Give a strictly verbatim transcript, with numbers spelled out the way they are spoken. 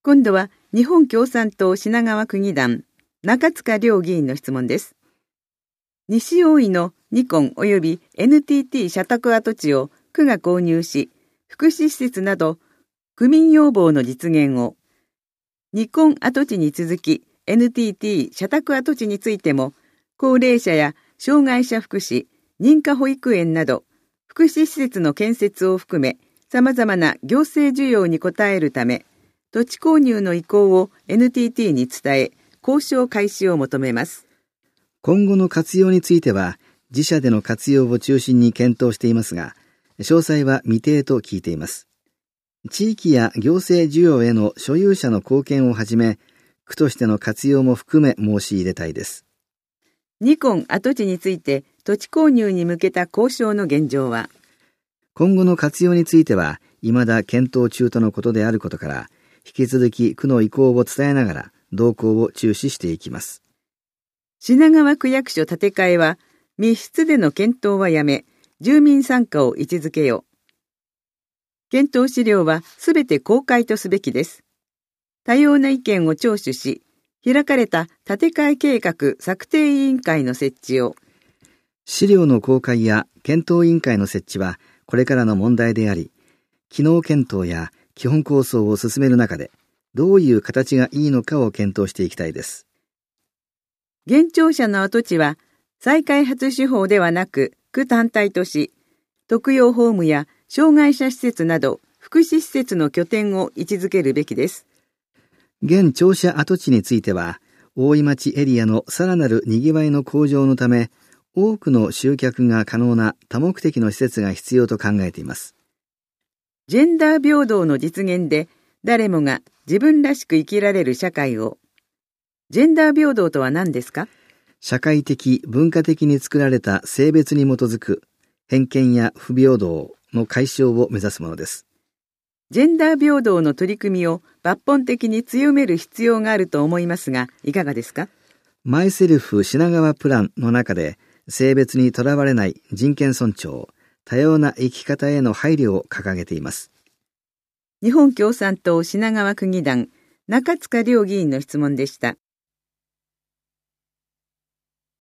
今度は日本共産党品川区議団中塚良議員の質問です。西大井のニコン及び エヌティーティー 社宅跡地を区が購入し、福祉施設など区民要望の実現を、ニコン跡地に続き エヌティーティー 社宅跡地についても、高齢者や障害者福祉、認可保育園など福祉施設の建設を含め、様々な行政需要に応えるため、土地購入の意向を エヌティーティー に伝え、交渉開始を求めます。 今後の活用については、自社での活用を中心に検討していますが、詳細は未定と聞いています。地域や行政需要への所有者の貢献をはじめ、区としての活用も含め申し入れたいです。 ニコン跡地について土地購入に向けた交渉の現状は、 今後の活用については、未だ検討中とのことであることから、引き続き区の意向を伝えながら動向を注視していきます。 品川区役所建て替えは密室での検討はやめ、住民参加を位置づけよう。検討資料はすべて公開とすべきです。多様な意見を聴取し、開かれた建て替え計画策定委員会の設置を。 資料の公開や検討委員会の設置はこれからの問題であり、機能検討や基本構想を進める中で、どういう形がいいのかを検討していきたいです。 現庁舎の跡地は、再開発手法ではなく、区単体とし、特養ホームや障害者施設など、福祉施設の拠点を位置づけるべきです。 現庁舎跡地については、大井町エリアのさらなる賑わいの向上のため、多くの集客が可能な多目的の施設が必要と考えています。 ジェンダー平等の実現で、誰もが自分らしく生きられる社会を。ジェンダー平等とは何ですか？ 社会的、文化的に作られた性別に基づく偏見や不平等の解消を目指すものです。 ジェンダー平等の取り組みを抜本的に強める必要があると思いますが、いかがですか？ マイセルフ品川プランの中で、性別にとらわれない人権尊重、多様な生き方への配慮を掲げています。 日本共産党品川区議団中塚良議員の質問でした。